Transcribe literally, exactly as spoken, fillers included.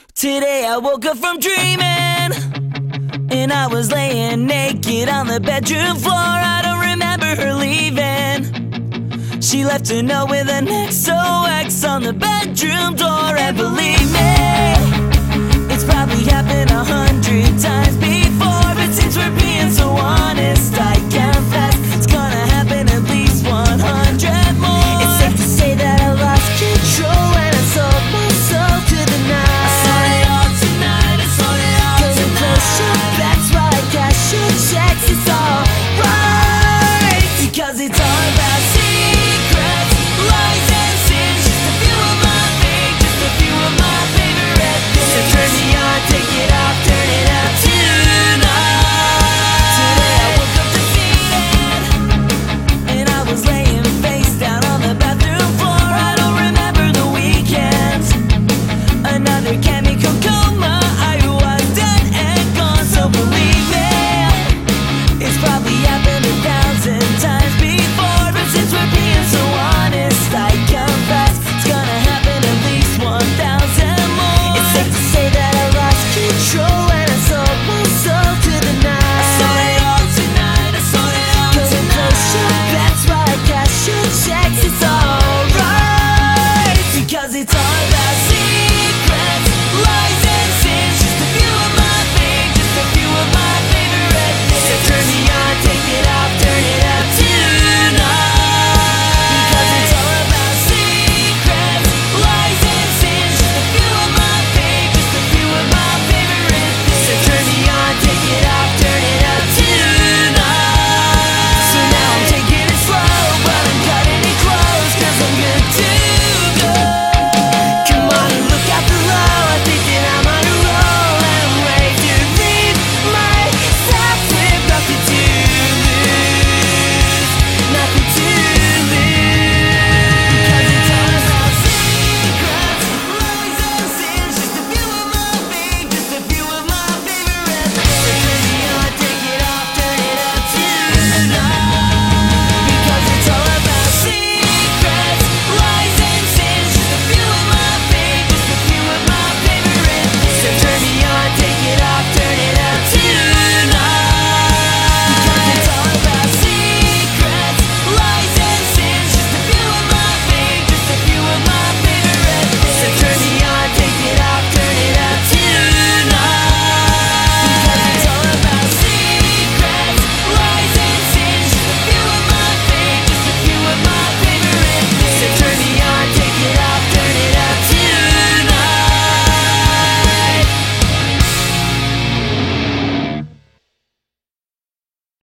Today I woke up from dreaming, and I was laying naked on the bedroom floor. I don't remember her leaving. She left a note with an X O X on the bedroom door. And believe me,